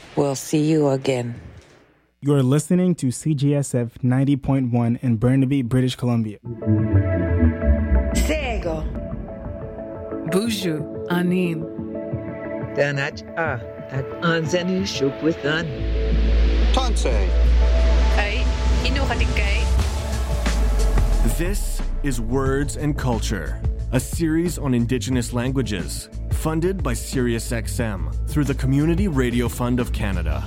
We'll see you again. You're listening to CGSF 90.1 in Burnaby, British Columbia. Sego. Buju Anin. Danach at Anzani Shukwithan. Tansei. Ay, inukatikay. This is Words and Culture, a series on Indigenous languages, funded by SiriusXM through the Community Radio Fund of Canada.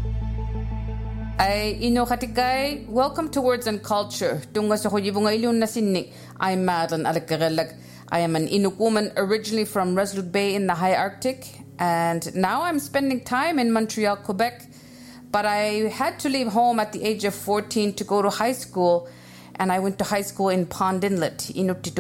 Ay inukatikay, welcome to Words and Culture. Tunga sa kuyibunga ilun na sinik, I'm Madeline Alakarelag. I am an Inuk woman originally from Resolute Bay in the high Arctic, and now I'm spending time in Montreal, Quebec. But I had to leave home at the age of 14 to go to high school, and I went to high school in Pond Inlet.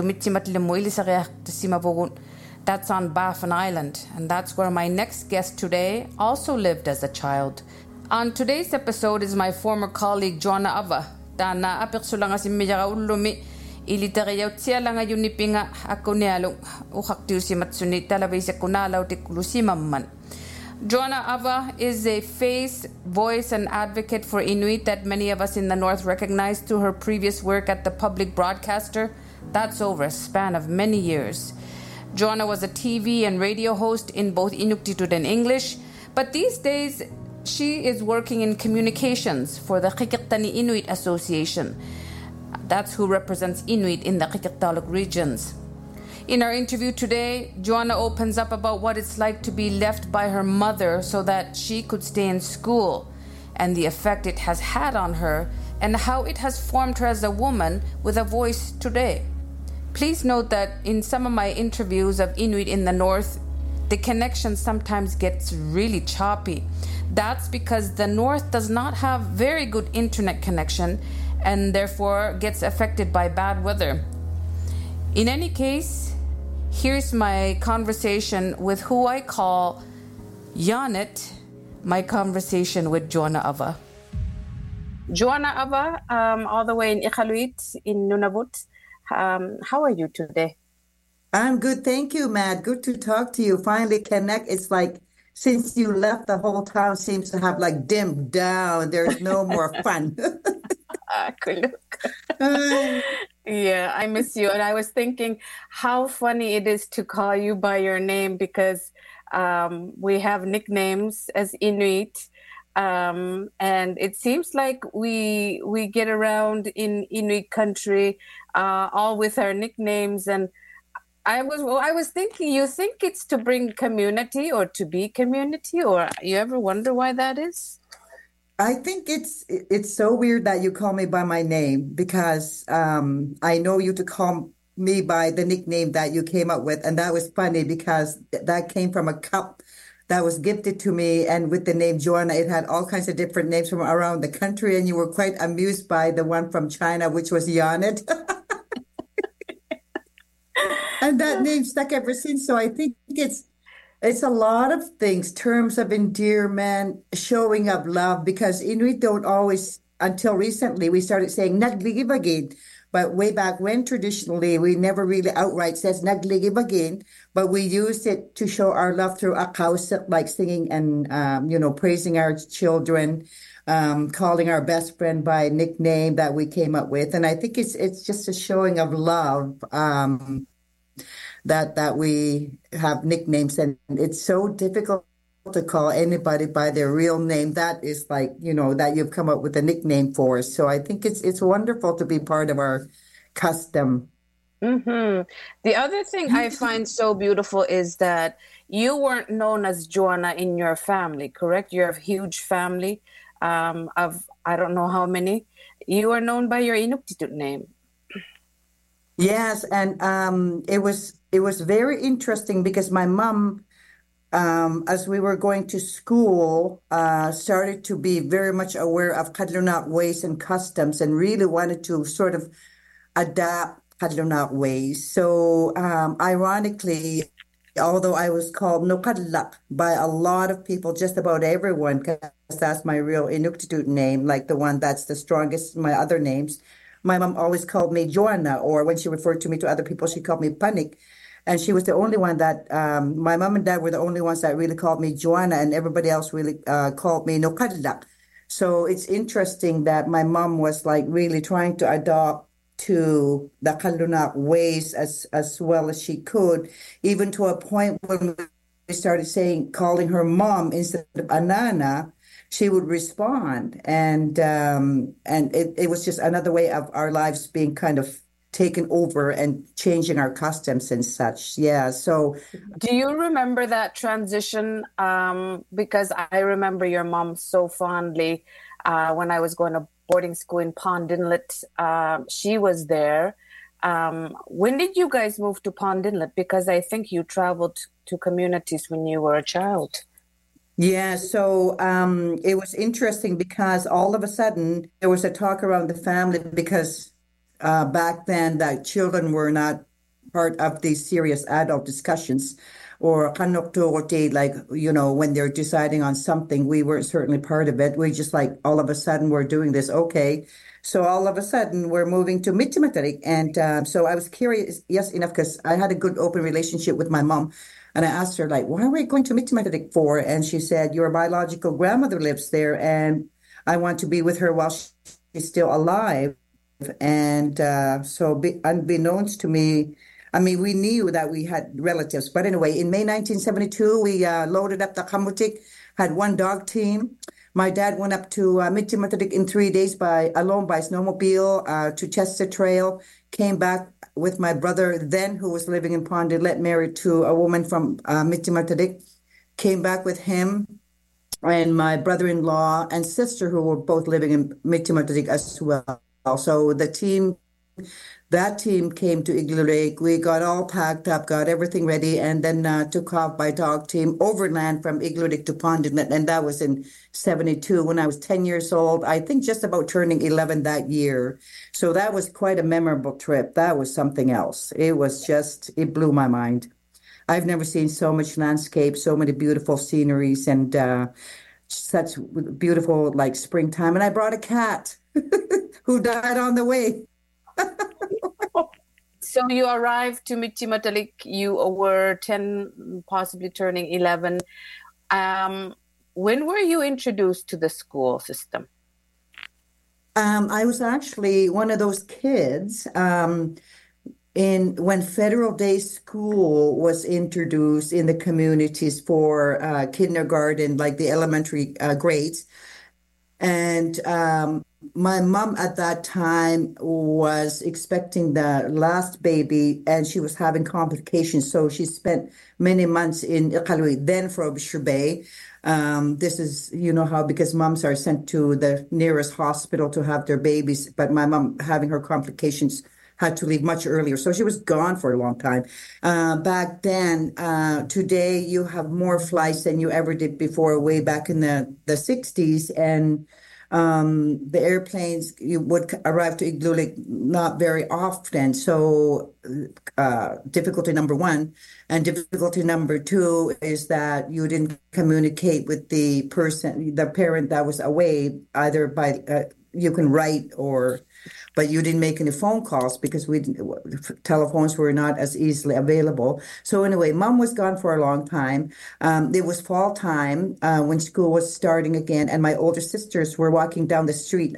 That's on Baffin Island, and that's where my next guest today also lived as a child. On today's episode is my former colleague, Joanna Ava. Dana apirsulanga si Miyaga Ulumi. Ilitarayaw siya lang ngayon ni Pinga ako niyalong ukaktiw si Matsuni talabay sa kunalaw tikulu si Mamman. Joanna Ava is a face, voice, and advocate for Inuit that many of us in the North recognize through her previous work at the public broadcaster. That's over a span of many years. Joanna was a TV and radio host in both Inuktitut and English, but these days she is working in communications for the Qikiqtani Inuit Association. That's who represents Inuit in the Qikiqtaluk regions. In our interview today, Joanna opens up about what it's like to be left by her mother so that she could stay in school, and the effect it has had on her, and how it has formed her as a woman with a voice today. Please note that in some of my interviews of Inuit in the North, the connection sometimes gets really choppy. That's because the North does not have very good internet connection and therefore gets affected by bad weather. In any case, here's my conversation with who I call Janet, my conversation with Joanna Ava. Joanna Ava, all the way in Iqaluit in Nunavut. How are you today? I'm good, thank you, Matt. Good to talk to you. Finally connect. It's like since you left, the whole town seems to have like dimmed down. There's no more fun. Yeah, I miss you. And I was thinking how funny it is to call you by your name because we have nicknames as Inuit. And it seems like we get around in Inuit country all with our nicknames. And I was thinking, you think it's to bring community or to be community, or you ever wonder why that is? I think it's so weird that you call me by my name because I know you to call me by the nickname that you came up with. And that was funny because that came from a cup that was gifted to me. And with the name Joanna, it had all kinds of different names from around the country. And you were quite amused by the one from China, which was Janet. And that name stuck ever since. So I think it's a lot of things, terms of endearment, showing of love, because Inuit don't always, until recently, we started saying nagligibagin. But way back when, traditionally, we never really outright says nagligibagin, but we used it to show our love through akausik, like singing and, praising our children, calling our best friend by nickname that we came up with. And I think it's just a showing of love, that we have nicknames, and it's so difficult to call anybody by their real name. That is like, that you've come up with a nickname for. So I think it's wonderful to be part of our custom. Mm-hmm. The other thing I find so beautiful is that you weren't known as Joanna in your family, correct? You're a huge family of I don't know how many. You are known by your Inuktitut name. Yes, and it was very interesting because my mom, as we were going to school, started to be very much aware of Kadlunat ways and customs and really wanted to sort of adapt Kadlunat ways. So ironically, although I was called Nukadlak by a lot of people, just about everyone, because that's my real Inuktitut name, like the one that's the strongest, my other names, my mom always called me Joanna, or when she referred to me to other people, she called me Panik. And she was the only one that, my mom and dad were the only ones that really called me Joanna, and everybody else really called me Nokadlak. So it's interesting that my mom was like really trying to adopt to the Kalunak ways as well as she could, even to a point when we started calling her mom instead of Anana, she would respond. And it was just another way of our lives being kind of taken over and changing our customs and such. Yeah. So do you remember that transition? Because I remember your mom so fondly when I was going to boarding school in Pond Inlet. She was there. When did you guys move to Pond Inlet? Because I think you traveled to communities when you were a child. Yeah, so it was interesting because all of a sudden there was a talk around the family because back then that children were not part of these serious adult discussions or kanokturote, like, when they're deciding on something, we weren't certainly part of it. We just like all of a sudden we're doing this. Okay. So all of a sudden we're moving to Mitimatarik. And so I was curious, yes, enough, because I had a good open relationship with my mom. And I asked her, like, why are we going to Mitimatarik for? And she said, your biological grandmother lives there and I want to be with her while she's still alive. And so unbeknownst to me, I mean, we knew that we had relatives. But anyway, in May 1972, we loaded up the Kamutik, had one dog team. My dad went up to Mitimatarik in 3 days alone by snowmobile to Chester Trail, came back with my brother then, who was living in Pond Inlet, married to a woman from Mitimatarik, came back with him and my brother-in-law and sister, who were both living in Mitimatarik as well. So that team came to Igloo Lake. We got all packed up, got everything ready, and then took off by dog team overland from Igloo Lake to Pond Inlet. And that was in 72 when I was 10 years old, I think just about turning 11 that year. So that was quite a memorable trip. That was something else. It blew my mind. I've never seen so much landscape, so many beautiful sceneries, and such beautiful, like, springtime. And I brought a cat who died on the way. So you arrived to Mitimatarik, you were 10, possibly turning 11. When were you introduced to the school system? I was actually one of those kids when Federal Day School was introduced in the communities for kindergarten, like the elementary grades. And my mom at that time was expecting the last baby and she was having complications. So she spent many months in Iqaluit, then Frobisher Bay. This is, how, because moms are sent to the nearest hospital to have their babies. But my mom, having her complications, had to leave much earlier. So she was gone for a long time. Back then, today, you have more flights than you ever did before, way back in the 60s. And the airplanes, you would arrive to Igloo Lake not very often. So difficulty number one. And difficulty number two is that you didn't communicate with the parent that was away, either by, you can write but you didn't make any phone calls because telephones were not as easily available. So anyway, mom was gone for a long time. It was fall time when school was starting again, and my older sisters were walking down the street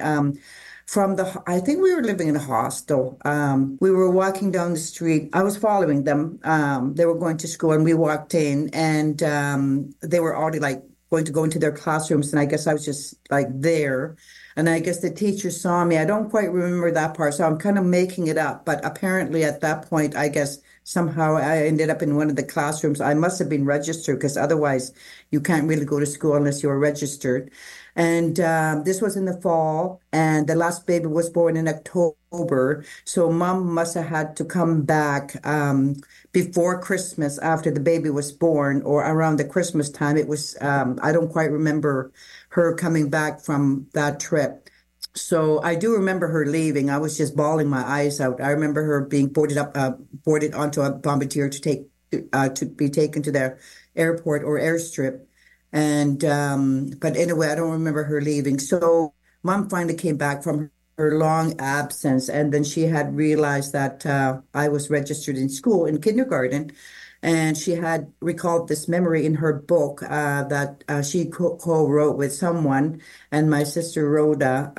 I think we were living in a hostel. We were walking down the street. I was following them. They were going to school, and we walked in, and they were already like going to go into their classrooms, and I guess I was just like there. And I guess the teacher saw me. I don't quite remember that part, so I'm kind of making it up. But apparently at that point, I guess somehow I ended up in one of the classrooms. I must have been registered because otherwise you can't really go to school unless you're registered. And this was in the fall, and the last baby was born in October. So mom must have had to come back before Christmas after the baby was born, or around the Christmas time. It was, I don't quite remember her coming back from that trip. So I do remember her leaving. I was just bawling my eyes out. I remember her being boarded onto a bombardier to be taken to the airport or airstrip. And but anyway, I don't remember her leaving. So mom finally came back from her long absence. And then she had realized that I was registered in school in kindergarten. And she had recalled this memory in her book that she co-wrote with someone, and my sister Rhoda,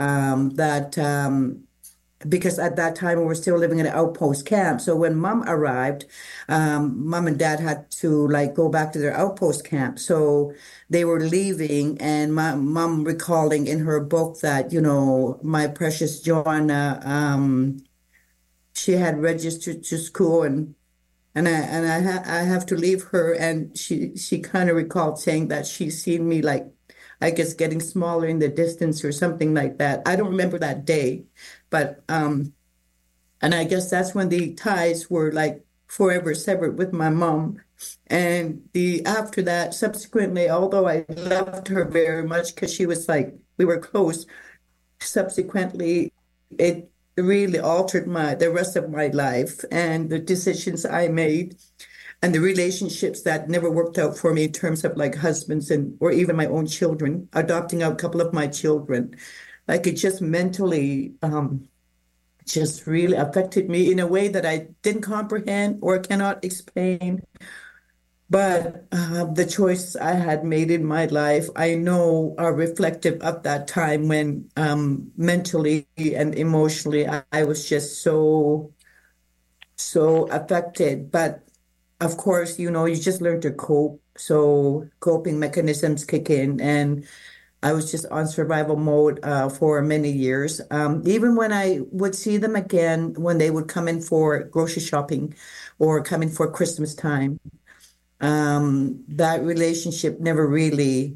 because at that time we were still living in an outpost camp. So when Mom arrived, Mom and Dad had to like go back to their outpost camp. So they were leaving, and my Mom recalling in her book that, my precious Joanna, she had registered to school, and I have to leave her. And she kind of recalled saying that she's seen me, like, I guess, getting smaller in the distance or something like that. I don't remember that day, but and I guess that's when the ties were like forever severed with my mom. And after that, subsequently, although I loved her very much because she was like, we were close, subsequently it really altered the rest of my life and the decisions I made and the relationships that never worked out for me in terms of like husbands or even my own children, adopting a couple of my children. Like it just mentally just really affected me in a way that I didn't comprehend or cannot explain. But the choices I had made in my life, I know are reflective of that time when mentally and emotionally I was just so affected. But of course, you just learn to cope. So coping mechanisms kick in, and I was just on survival mode for many years. Even when I would see them again, when they would come in for grocery shopping or come in for Christmas time, that relationship never really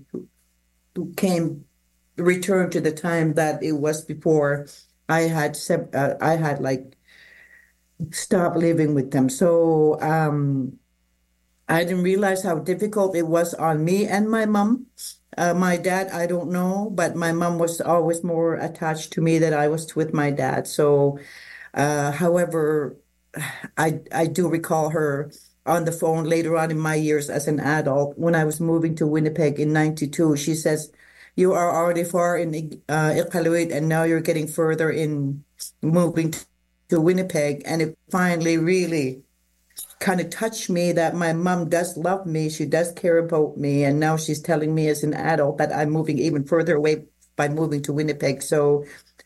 returned to the time that it was before I had like stopped living with them. So I didn't realize how difficult it was on me and my mom. My dad, I don't know, but my mom was always more attached to me than I was with my dad. So, however, I do recall her on the phone later on in my years as an adult when I was moving to Winnipeg in 92. She says, "You are already far in Iqaluit, and now you're getting further in moving to Winnipeg." And it finally really kind of touched me that my mom does love me. She does care about me. And now she's telling me as an adult that I'm moving even further away by moving to Winnipeg. So,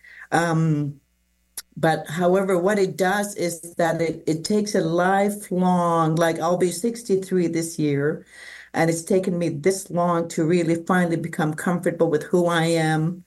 but however, what it does is that it takes a lifelong, like I'll be 63 this year, and it's taken me this long to really finally become comfortable with who I am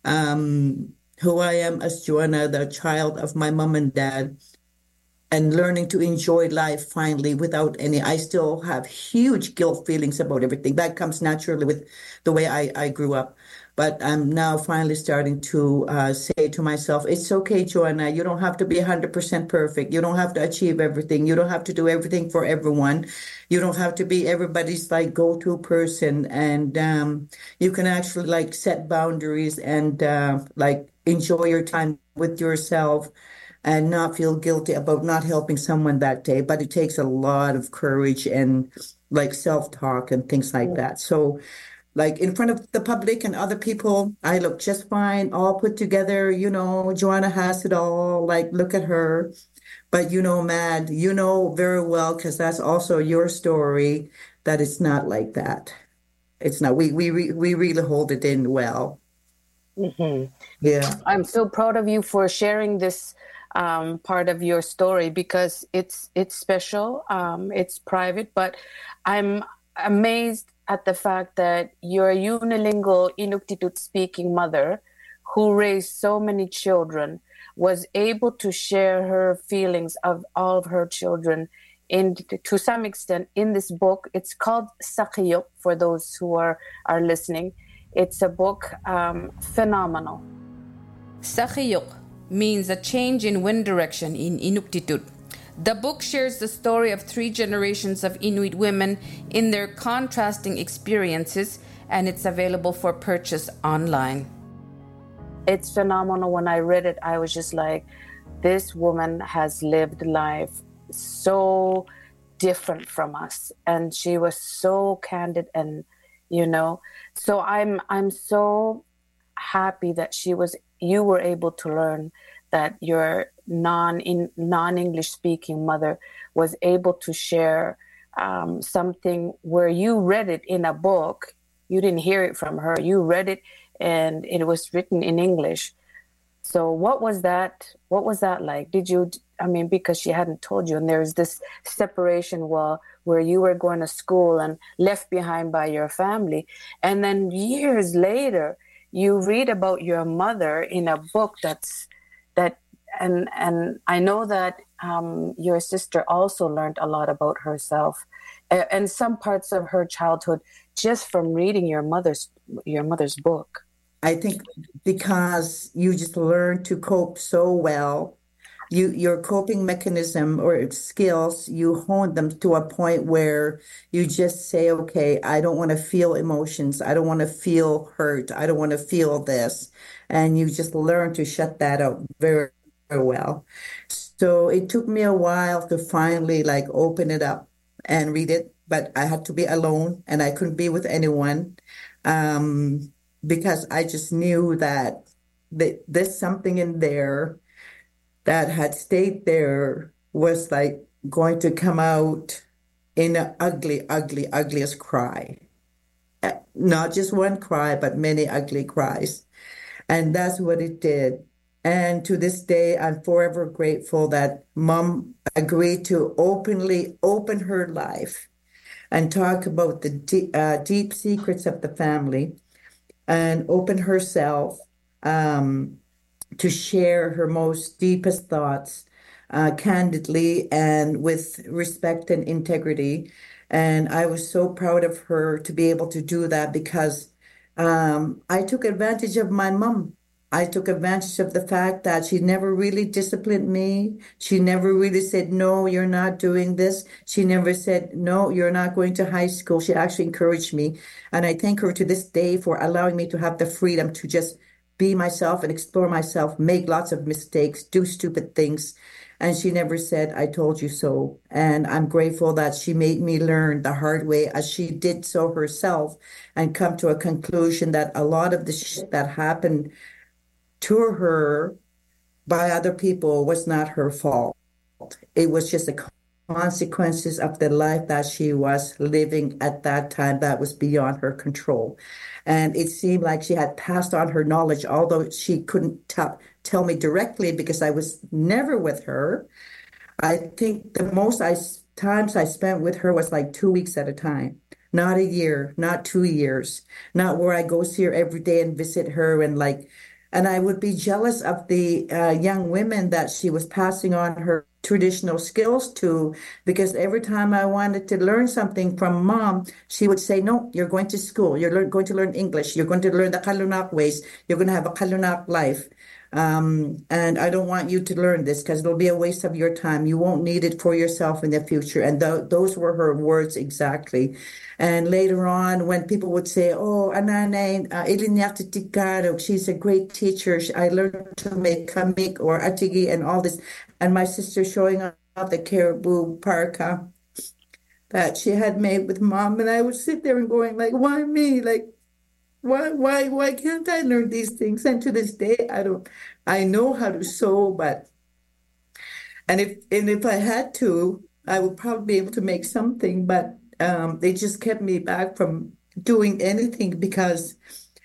as Joanna, the child of my mom and dad, and learning to enjoy life finally without I still have huge guilt feelings about everything. That comes naturally with the way I grew up. But I'm now finally starting to say to myself, it's okay, Joanna, you don't have to be 100% perfect. You don't have to achieve everything. You don't have to do everything for everyone. You don't have to be everybody's like go-to person. And you can actually like set boundaries and like enjoy your time with yourself and not feel guilty about not helping someone that day. But it takes a lot of courage and like self-talk and things like that. So like in front of the public and other people, I look just fine, all put together, Joanna has it all, like, look at her. But Mad, very well, because that's also your story, that it's not like that. It's not. We really hold it in well. Mm-hmm. Yeah. I'm so proud of you for sharing this part of your story, because it's special, it's private, but I'm amazed at the fact that you're a unilingual Inuktitut speaking mother who raised so many children, was able to share her feelings of all of her children to some extent in this book. It's called Sakiyuk for those who are listening. It's a book, phenomenal. Sakiyuk means a change in wind direction in Inuktitut. The book shares the story of 3 generations of Inuit women in their contrasting experiences, and it's available for purchase online. It's phenomenal. When I read it, I was just like, this woman has lived life so different from us, and she was so candid, and so I'm so happy that she was you were able to learn that your non-English speaking mother was able to share something where you read it in a book. You didn't hear it from her. You read it and it was written in English. So what was that like? Because she hadn't told you, and there's this separation where you were going to school and left behind by your family. And then years later, you read about your mother in a book and I know that your sister also learned a lot about herself and some parts of her childhood just from reading your mother's book. I think because you just learn to cope so well, your coping mechanism or skills, you hone them to a point where you just say, okay, I don't want to feel emotions. I don't want to feel hurt. I don't want to feel this. And you just learn to shut that out very, very well. So it took me a while to finally open it up and read it, but I had to be alone and I couldn't be with anyone. Because I just knew that there's something in there that had stayed there was going to come out in an ugliest cry. Not just one cry, but many ugly cries. And that's what it did. And to this day, I'm forever grateful that Mom agreed to openly open her life and talk about the deep secrets of the family, and open herself to share her most deepest thoughts candidly and with respect and integrity. And I was so proud of her to be able to do that because I took advantage of my mom. I took advantage of the fact that she never really disciplined me. She never really said, no, you're not doing this. She never said, no, you're not going to high school. She actually encouraged me. And I thank her to this day for allowing me to have the freedom to just be myself and explore myself, make lots of mistakes, do stupid things. And she never said, I told you so. And I'm grateful that she made me learn the hard way as she did so herself and come to a conclusion that a lot of the shit that happened to her by other people was not her fault. It was just the consequences of the life that she was living at that time that was beyond her control. And it seemed like she had passed on her knowledge, although she couldn't tell me directly because I was never with her. I think the most times I spent with her was 2 weeks at a time. Not a year, not 2 years, not where I go see her every day and visit her and I would be jealous of the young women that she was passing on her traditional skills to, because every time I wanted to learn something from Mom, she would say, no, you're going to school. You're going to learn English. You're going to learn the Kalunak ways. You're going to have a Kalunak life. And I don't want you to learn this because it'll be a waste of your time. You won't need it for yourself in the future. And those were her words exactly. And later on, when people would say, oh, Ananay, Ilinyaktitikaro, she's a great teacher. I learned to make kamik or atigi and all this. And my sister showing up the caribou parka that she had made with Mom. And I would sit there and going why me? Why can't I learn these things? And to this day, I know how to sew, and if I had to, I would probably be able to make something, but they just kept me back from doing anything because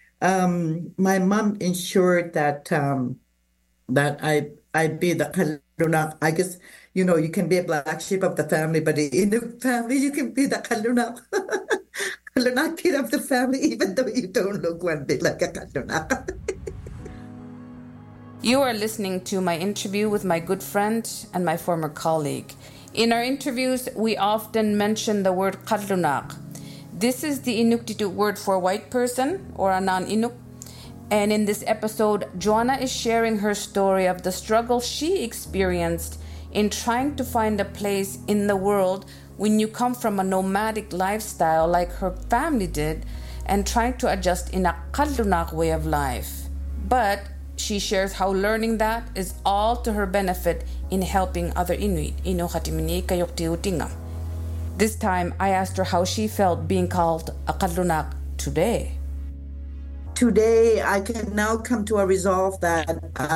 my mom ensured that I'd be the Kalunak. I guess, you can be a black sheep of the family, but in the family, you can be the Kalunak. Kalunak kid of the family, even though you don't look one bit like a Kalunak. You are listening to my interview with my good friend and my former colleague. In our interviews, we often mention the word Kalunak. This is the Inuktitut word for white person or a non-Inuk. And in this episode, Joanna is sharing her story of the struggle she experienced in trying to find a place in the world when you come from a nomadic lifestyle like her family did and trying to adjust in a Kalunak way of life. But she shares how learning that is all to her benefit in helping other Inuit. This time, I asked her how she felt being called a Kalunak today. today I can now come to a resolve that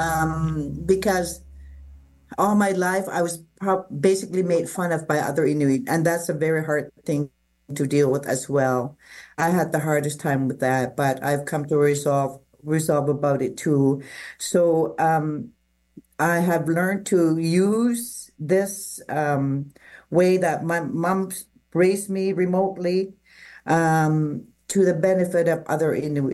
because all my life I was basically made fun of by other Inuit, and that's a very hard thing to deal with as well. I had the hardest time with that, but I've come to resolve about it too. So I have learned to use this way that my mom raised me remotely to the benefit of other Inuit.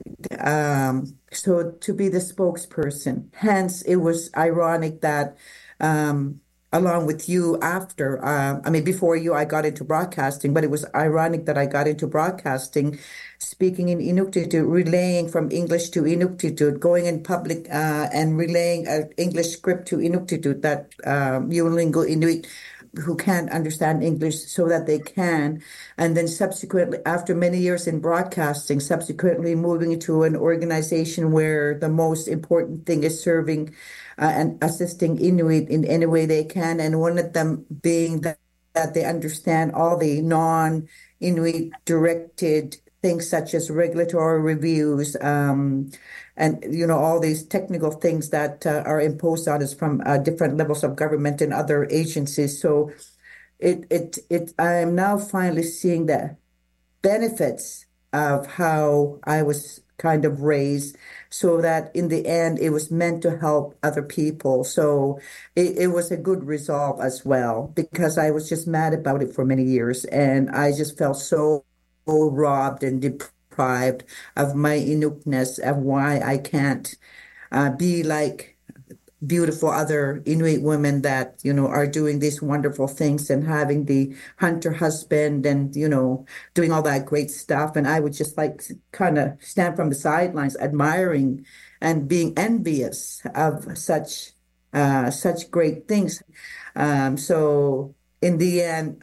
So to be the spokesperson. Hence, it was ironic that along with you after, before you, I got into broadcasting, but it was ironic that I got into broadcasting, speaking in Inuktitut, relaying from English to Inuktitut, going in public and relaying an English script to Inuktitut that Unilingual Inuit who can't understand English so that they can. And then subsequently, after many years in broadcasting, subsequently moving into an organization where the most important thing is serving and assisting Inuit in any way they can. And one of them being that they understand all the non-Inuit directed things such as regulatory reviews and, all these technical things that are imposed on us from different levels of government and other agencies. So I am now finally seeing the benefits of how I was kind of raised, so that in the end it was meant to help other people. So it was a good resolve as well, because I was just mad about it for many years, and I just felt so robbed and deprived of my Inukness, of why I can't be like beautiful other Inuit women that, are doing these wonderful things and having the hunter husband and, doing all that great stuff. And I would just like kind of stand from the sidelines admiring and being envious of such great things. So in the end,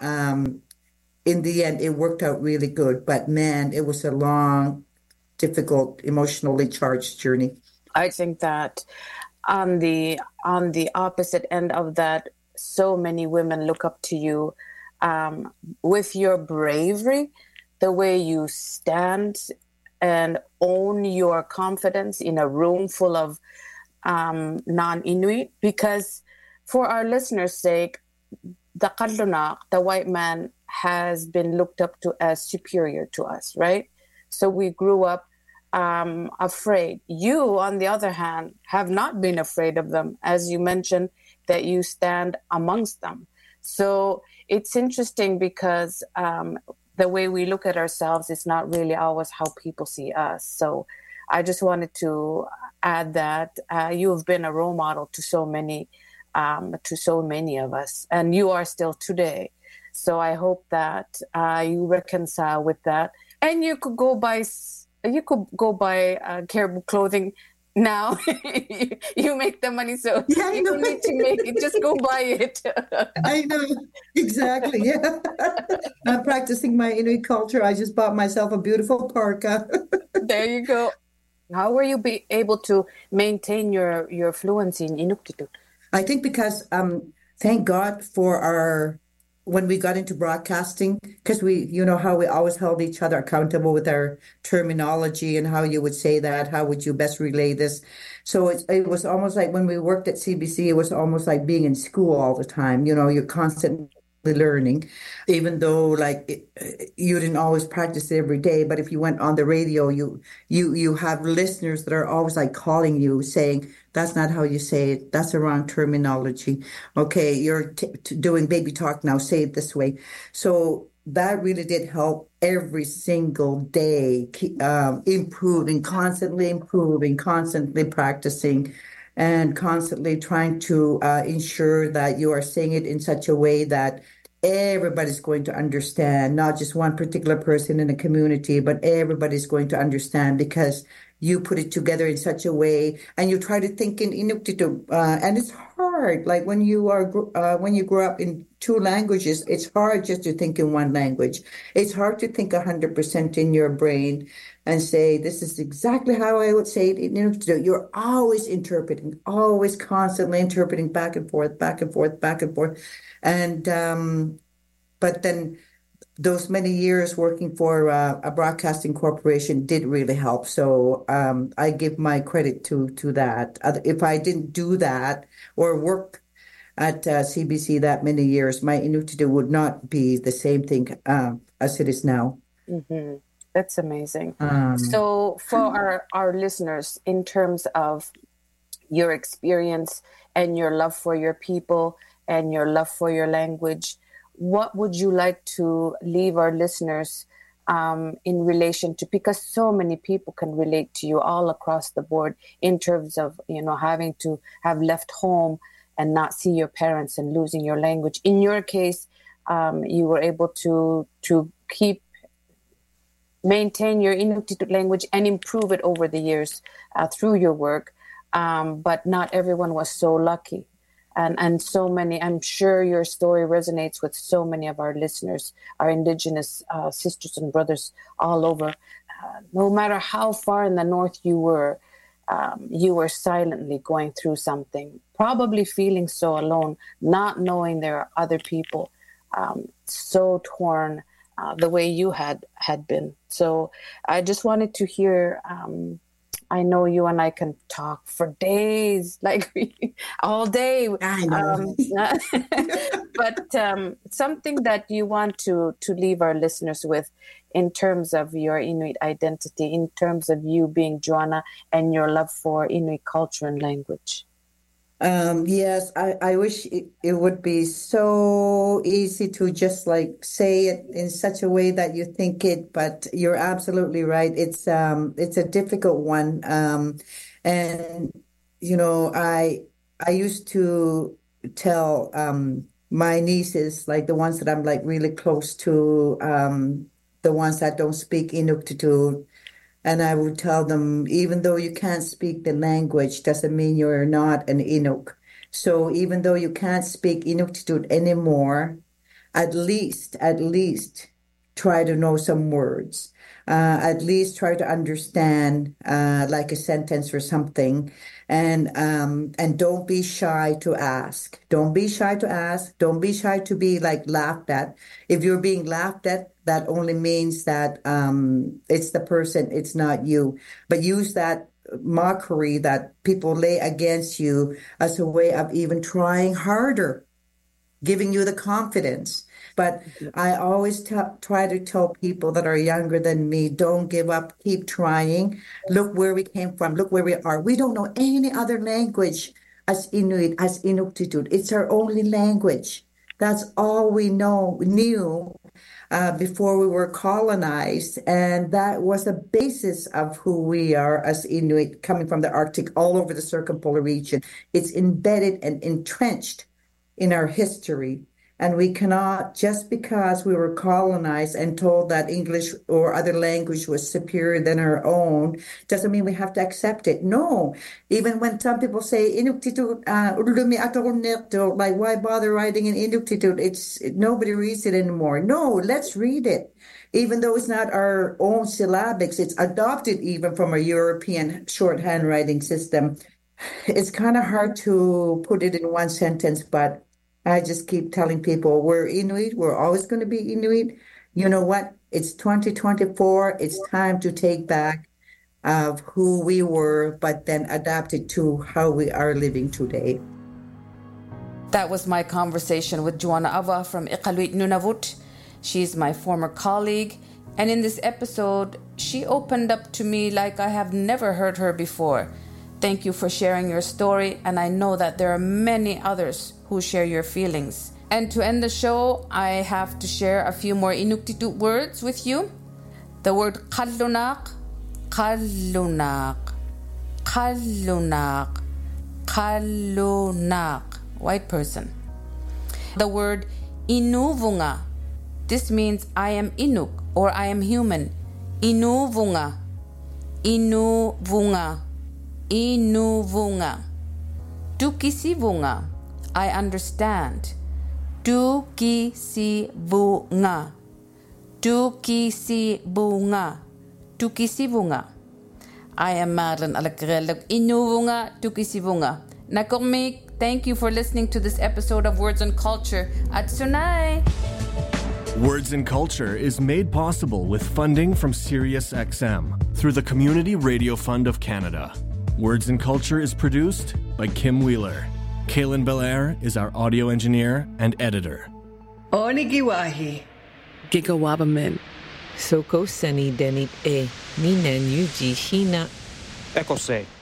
it worked out really good. But man, it was a long, difficult, emotionally charged journey. I think that on the opposite end of that, so many women look up to you with your bravery, the way you stand and own your confidence in a room full of non-Inuit. Because for our listeners' sake, the Kadlunak, the white man, has been looked up to as superior to us, right? So we grew up afraid. You, on the other hand, have not been afraid of them, as you mentioned that you stand amongst them. So it's interesting because the way we look at ourselves is not really always how people see us. So I just wanted to add that you have been a role model to so many of us, and you are still today. So I hope that you reconcile with that, and you could go buy Caribou clothing now. You make the money, so yeah, you don't need to make it. Just go buy it. I know, exactly. Yeah, I'm practicing my Inuit culture. I just bought myself a beautiful parka. There you go. How were you able to maintain your fluency in Inuktitut? I think because thank God for when we got into broadcasting, because we, how we always held each other accountable with our terminology and how you would say that, how would you best relay this. So it was almost like when we worked at CBC, it was almost like being in school all the time. You're constantly learning, even though you didn't always practice it every day. But if you went on the radio, you have listeners that are always calling you saying, that's not how you say it. That's the wrong terminology. Okay, you're doing baby talk now. Say it this way. So that really did help every single day, improving, constantly practicing, and constantly trying to ensure that you are saying it in such a way that everybody's going to understand, not just one particular person in a community, but everybody's going to understand, because you put it together in such a way, and you try to think in Inuktitut, and it's hard. Like when you grow up in two languages, it's hard just to think in one language. It's hard to think 100% in your brain and say, this is exactly how I would say it in Inuktitut. You're always interpreting, always constantly interpreting back and forth. And, but then those many years working for a broadcasting corporation did really help. So I give my credit to that. If I didn't do that or work at CBC that many years, my Inuktitut would not be the same thing as it is now. Mm-hmm. That's amazing. So for our listeners, in terms of your experience and your love for your people and your love for your language, what would you like to leave our listeners in relation to, because so many people can relate to you all across the board in terms of, having to have left home and not see your parents and losing your language. In your case, you were able to maintain your Inuktitut language and improve it over the years through your work. But not everyone was so lucky. And so many, I'm sure your story resonates with so many of our listeners, our Indigenous sisters and brothers all over. No matter how far in the north you were silently going through something, probably feeling so alone, not knowing there are other people so torn the way you had been. So I just wanted to hear, I know you and I can talk for days, like all day. I know. But something that you want to leave our listeners with in terms of your Inuit identity, in terms of you being Joanna and your love for Inuit culture and language. Yes, I wish it would be so easy to just like say it in such a way that you think it, but you're absolutely right. It's a difficult one. And I used to tell my nieces, like the ones that I'm like really close to, the ones that don't speak Inuktitut, and I would tell them, even though you can't speak the language, doesn't mean you're not an Inuk. So even though you can't speak Inuktitut anymore, at least try to know some words. At least try to understand like a sentence or something. And don't be shy to ask. Don't be shy to ask. Don't be shy to be like laughed at. If you're being laughed at, that only means that it's the person, it's not you. But use that mockery that people lay against you as a way of even trying harder, giving you the confidence. But I always try to tell people that are younger than me, don't give up, keep trying. Look where we came from, look where we are. We don't know any other language as Inuit, as Inuktitut. It's our only language. That's all we knew before we were colonized. And that was the basis of who we are as Inuit, coming from the Arctic all over the circumpolar region. It's embedded and entrenched in our history. And we cannot, just because we were colonized and told that English or other language was superior than our own, doesn't mean we have to accept it. No. Even when some people say, Inuktitut, like, why bother writing in Inuktitut? Nobody reads it anymore. No, let's read it. Even though it's not our own syllabics, it's adopted even from a European shorthand writing system. It's kind of hard to put it in one sentence, but I just keep telling people we're Inuit. We're always going to be Inuit. You know what? It's 2024. It's time to take back of who we were, but then adapt it to how we are living today. That was my conversation with Joanna Ava from Iqaluit Nunavut. She's my former colleague. And in this episode, she opened up to me like I have never heard her before. Thank you for sharing your story, and I know that there are many others who share your feelings. And to end the show, I have to share a few more Inuktitut words with you. The word qallunak, qallunak, qallunak, qallunak, white person. The word inuvunga, this means I am Inuk or I am human. Inuvunga, inuvunga. Inuvunga. Tukisivunga, I understand. Tukisivunga. Tukisivunga. Tukisivunga. I am Madeline Alakarel. Inuvunga, tukisivunga. Nakormik, thank you for listening to this episode of Words and Culture. At Sunai. Words and Culture is made possible with funding from SiriusXM through the Community Radio Fund of Canada. Words and Culture is produced by Kim Wheeler. Kaylin Belair is our audio engineer and editor. Onigiwahi. Gigawabamin. Soko Sani Denit E. Nina Yuji Hina. Ekose.